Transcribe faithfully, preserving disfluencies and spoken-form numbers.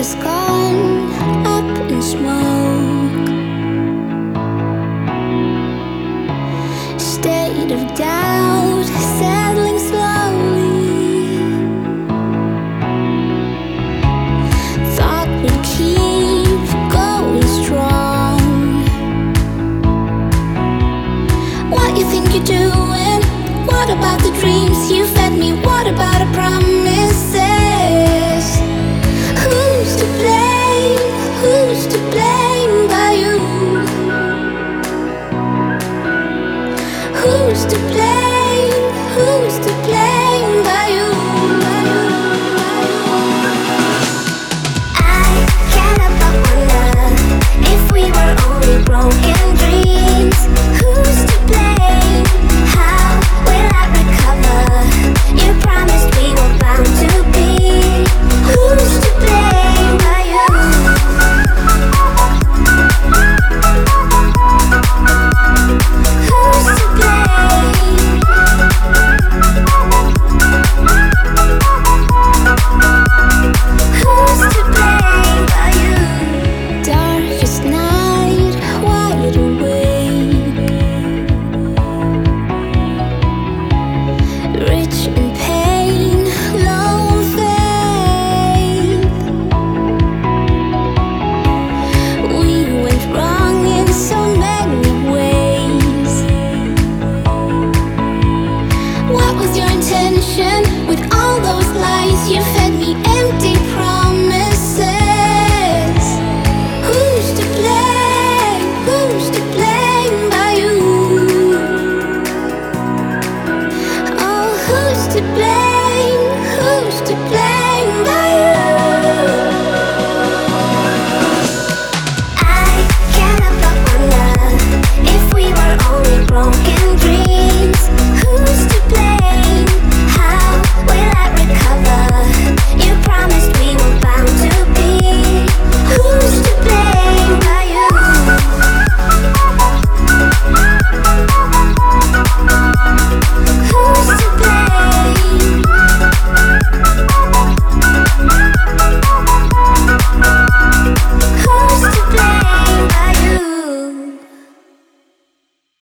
has gone up in smoke. State of doubt settling slowly. Thought we'd keep going strong. What you think you're doing? What about the dreams you fed me? What about our promises? Who's to blame? Who's to blame by you? Who's to blame? Who's to blame?